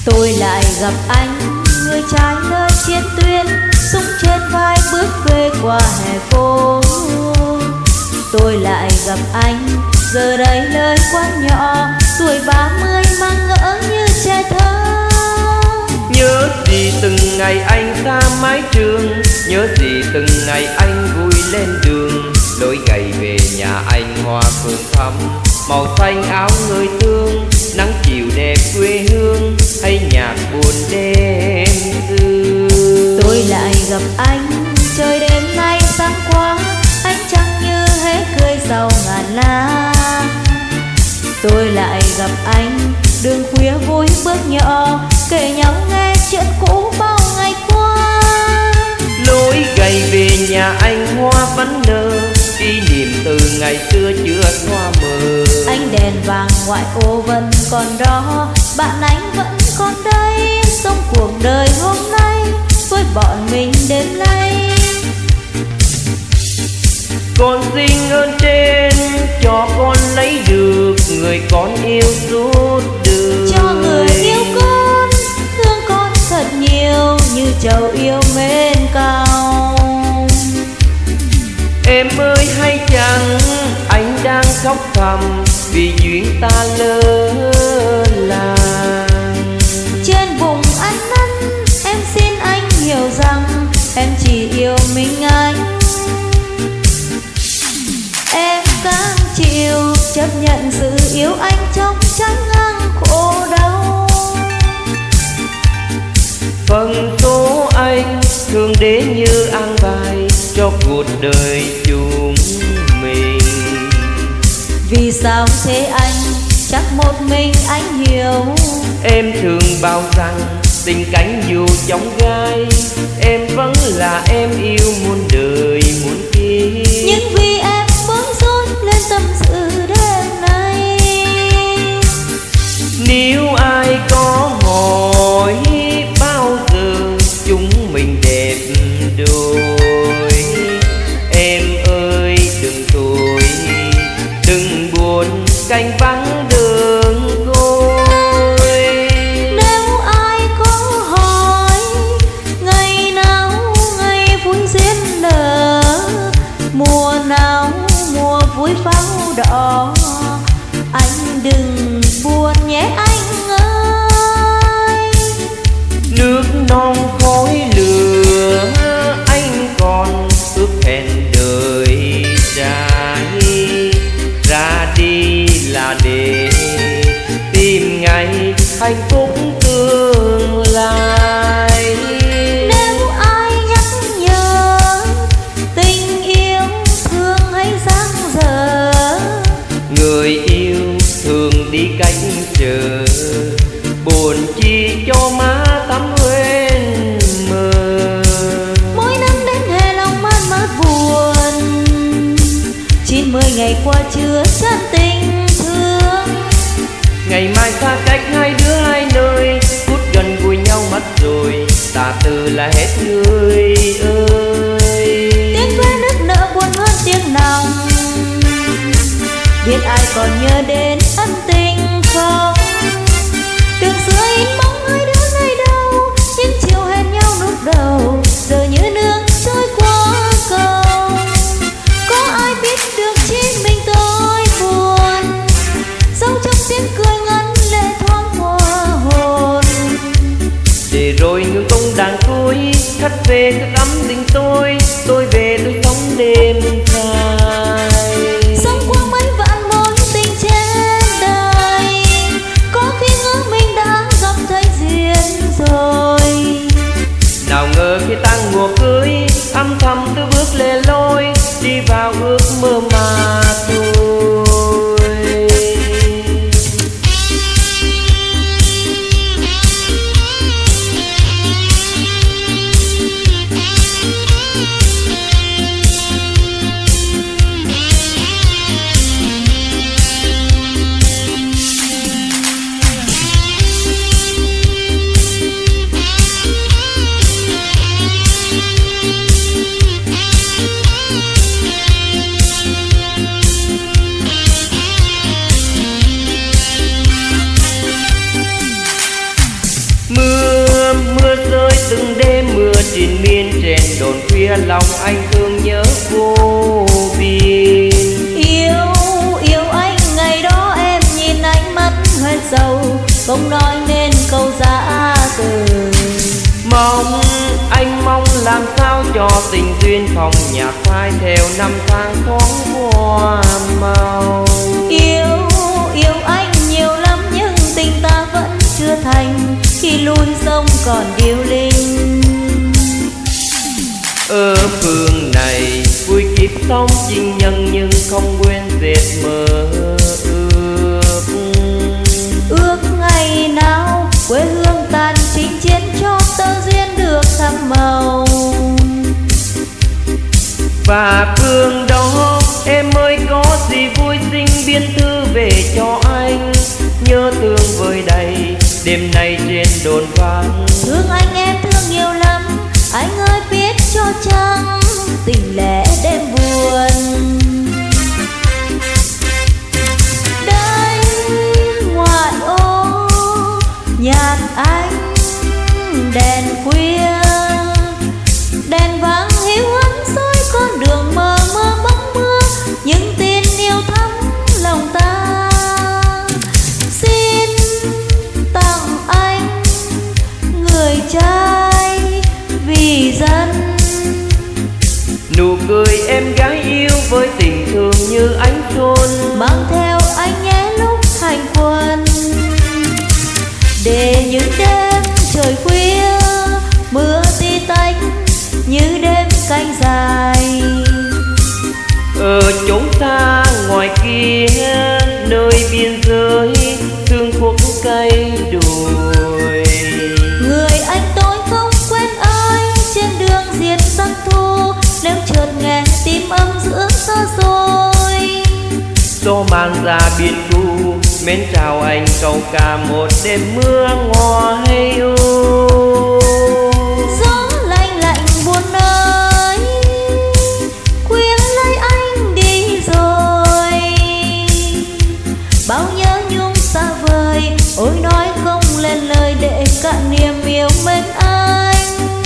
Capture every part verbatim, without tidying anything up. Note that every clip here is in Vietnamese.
Tôi lại gặp anh, người trai nơi chiến tuyến, súng trên vai bước về qua hè phố. Tôi lại gặp anh, giờ đây lời quá nhỏ, tuổi ba mươi mang ngỡ như trẻ thơ. Nhớ gì từng ngày anh xa mái trường, nhớ gì từng ngày anh vui lên đường. Lối gầy về nhà anh hoa phượng thắm, màu xanh áo người thương, nắng chiều đẹp quê hương, hay nhạc buồn đêm xưa. Tôi lại gặp anh, trời đêm nay sáng quá, anh trăng như hé cười sau ngàn lá. Tôi lại gặp anh, đường khuya vui bước nhỏ, kể nhau nghe chuyện cũ bao ngày qua. Lối gầy về nhà anh hoa vẫn nở, kỷ niệm từ ngày xưa chưa xóa mờ. Ánh đèn vàng ngoại ô vẫn còn đó, bạn anh vẫn còn đây, sống cuộc đời hôm nay với bọn mình đêm nay. Con xin ơn trên cho con lấy được người con yêu suốt đời. Cho người yêu con, thương con thật nhiều như chầu yêu mến cao. Em ơi hay chăng anh đang khóc thầm vì duyên ta lỡ làng. Trên vùng ăn năn em xin anh hiểu rằng em chỉ yêu mình anh. Em càng chịu chấp nhận sự yêu anh trong trắng ngang khổ đau. Phần số anh thường đến như an bài cho cuộc đời chúng mình. Vì sao thế anh, chắc một mình anh hiểu. Em thường bảo rằng tình cánh dù chóng gai, em vẫn là em yêu muôn đời muôn kiếp. Nhưng vì em bối rối lên tâm sự đêm nay. Nếu ai có hỏi bao giờ chúng mình đẹp đôi, em ơi đừng thôi, đừng buồn canh vắng đường côi. Nếu ai có hỏi ngày nào ngày vui duyên nở, mùa nào mùa vui pháo đỏ, anh đừng buồn nhé anh ơi. Nước non khói lửa anh còn ước hẹn đời trai, ra đi là để tìm ngày hạnh phúc tương lai. Nếu ai nhắc nhở tình yêu thương hay dang dở, người yêu thường đi cách chờ, buồn chi cho má tắm quên mơ. mỗi năm đến hè lòng man mát buồn, chín mươi ngày qua chưa chân tình thương. Ngày mai xa cách hai đứa hai nơi, phút gần gũi nhau mất rồi, ta từ là hết người ơi. Tiếng quê nức nở buồn hơn tiếng lòng, biết ai còn nhớ đến ân tình không. Đường xưa in bóng hai đứa ngày đầu, những chiều hẹn nhau lúc đầu, giờ như nước trôi qua cầu. Có ai biết được chỉ mình tôi buồn, dẫu trong tiếng cười ngân lệ thoáng qua hồn. Để rồi ngưng tung đàn cuối, khách về thức ấm tình tôi, tôi về tôi sống đêm dài. Sống qua mấy vạn mối tình trên đời, có khi ngỡ mình đã gặp thấy duyên rồi. Nào ngờ khi tang mùa cưới, âm thầm tôi bước lê lối, đi vào ước mơ mà thôi. đồn khuya lòng anh thương nhớ vô biên. Yêu, yêu anh ngày đó em nhìn ánh mắt hoen sầu, không nói nên câu giã từ. Mong anh mong làm sao cho tình duyên không nhạt phai theo năm tháng thoáng qua màu. Yêu, yêu anh nhiều lắm nhưng tình ta vẫn chưa thành, khi lui sông còn điêu linh. Ở phương này vui kiếp sống chinh nhân nhưng không quên dệt mơ ước. Ước ngày nào quê hương tàn chinh chiến cho tơ duyên được thắm màu. Và phương đó em ơi có gì vui xin biên thư về cho anh. Nhớ thương vơi đầy đêm nay trên đồn vắng. Thương anh em thương nhiều lắm, anh ơi biết cho chăng tình lẽ đêm buồn. Đây ngoại ô nhạt ánh đèn khuya, đèn vàng hiu hắt soi con đường mờ mơ bóng mưa, những tin yêu thắm lòng ta. Xin tặng anh người trai vì dân, nụ cười em gái yêu với tình thương như ánh xuân, mang theo anh nhé lúc hành quân. Để những đêm trời khuya mưa tí tách như đêm canh dài. Ở chỗ xa ngoài kia nơi biên giới thương khúc cây đùi. Người anh tôi không quên ai trên đường diệt sắc thu, nếu chợt nghe tim âm giữa xa xôi. Gió mang ra biển thu mến chào anh câu ca một đêm mưa ngoài u. Gió lạnh lạnh buồn ơi khuyên lấy anh đi rồi, bao nhớ nhung xa vời ôi nói không lên lời để cạn niềm yêu mến anh.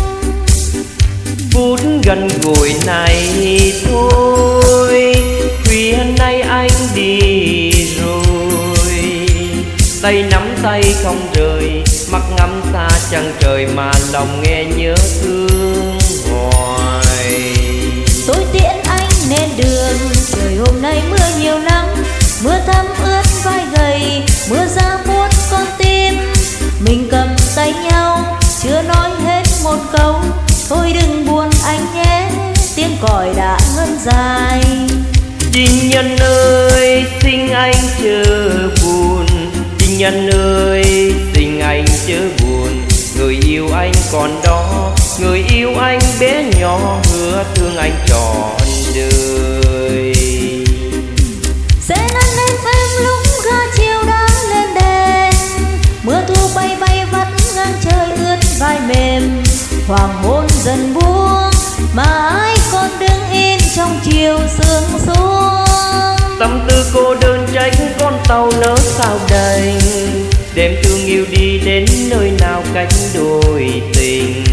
Phút gần gũi này thôi khuya nay anh đi rồi, tay nắm tay không rời mắt ngắm xa chân trời mà lòng nghe nhớ thương hoài. Tôi tiễn anh lên đường, trời hôm nay mưa nhiều lắm, mưa thấm ướt vai gầy, mưa ra buốt con tim. Mình cầm tay nhau chưa nói hết một câu, thôi đừng buồn anh nhé, tiếng còi đã ngân dài. Tình nhân ơi xin anh chớ buồn, tình nhân ơi xin anh chớ buồn. Người yêu anh còn đó, người yêu anh bé nhỏ hứa thương anh trọn đời. Sẽ năn em em lúc ga chiều đã lên đèn, mưa thu bay bay vắt ngang trời ướt vai mềm. Hoàng hôn dần buông mà ai còn đứng yên trong chiều sương xuống. Tâm tư cô đơn trách con tàu nỡ sao đành, đêm thương yêu đi đến nơi nào cách đôi tình.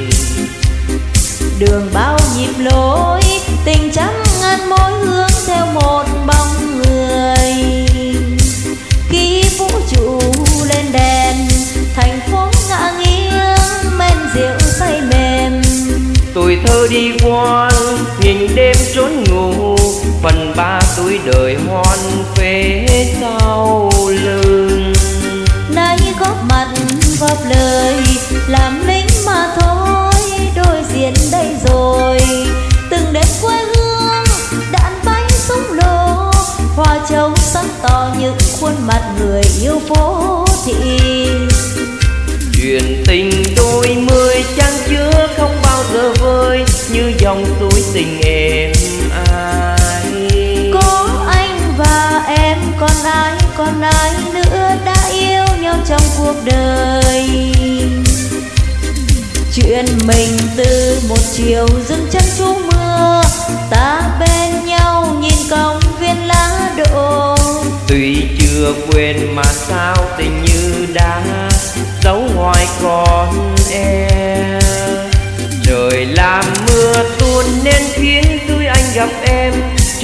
Đường bao nhịp lối tình trăm ngàn mối hướng theo một bóng người. Khi vũ trụ lên đèn thành phố ngã nghiêng men rượu say mềm. Tuổi thơ đi qua nhìn đêm trốn ngủ, phần ba tuổi đời hoan phế sau lưng. Nay góp mặt góp lời làm lính mà thôi, đôi diện đây rồi. Từng đêm quê hương đạn bánh súng lô, hoa châu sáng tỏ những khuôn mặt người yêu phố thị. Chuyện tình đôi mươi trang chứa không bao giờ vơi như dòng suối tình êm ai. Có anh và em còn ai, còn ai nữa đã yêu nhau trong cuộc đời. Chuyện mình từ một chiều dừng chân trú mưa, ta bên nhau nhìn công viên lá đổ. Tuy chưa quên mà sao tình như đã dấu ngoài con em. Trời làm mưa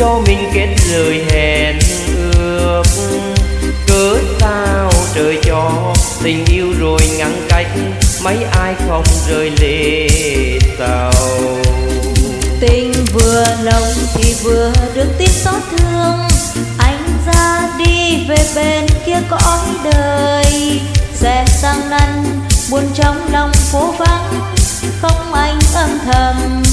cho mình kết lời hẹn ước. Cớ sao trời cho tình yêu rồi ngăn cách, mấy ai không rơi lệ sầu. Tình vừa nồng thì vừa được tin xót thương, anh ra đi về bên kia cõi đời. Sẽ sang năn buồn trong lòng phố vắng, không anh âm thầm.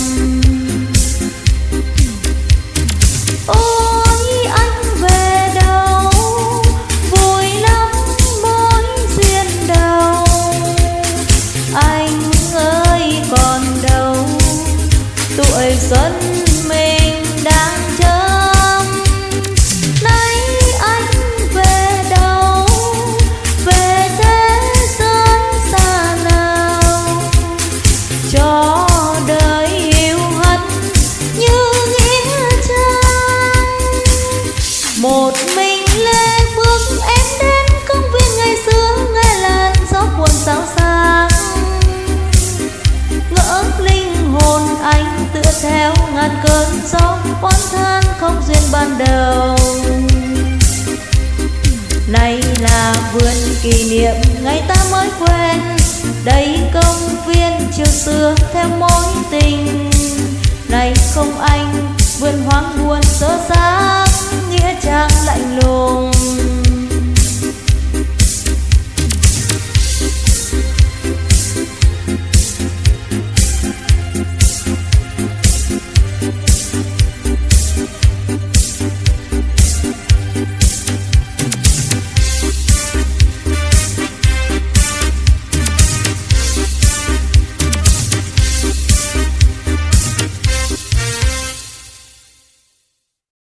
Ôi anh về đâu, vui lắm mối duyên đầu. Anh ơi còn đâu, tuổi xuân mình đang chớm. Nay anh về đâu, về thế giới xa nào, cho đời hiu hắt như nghĩa trang. Một mình lê bước em đến công viên ngày xưa, nghe làn gió buồn sao sáng. Ngỡ linh hồn anh tựa theo ngàn cơn gió, oán than không duyên ban đầu. Này là vườn kỷ niệm ngày ta mới quen, đây công viên chiều xưa theo mối tình. Này không anh vườn hoang buồn sơ xa,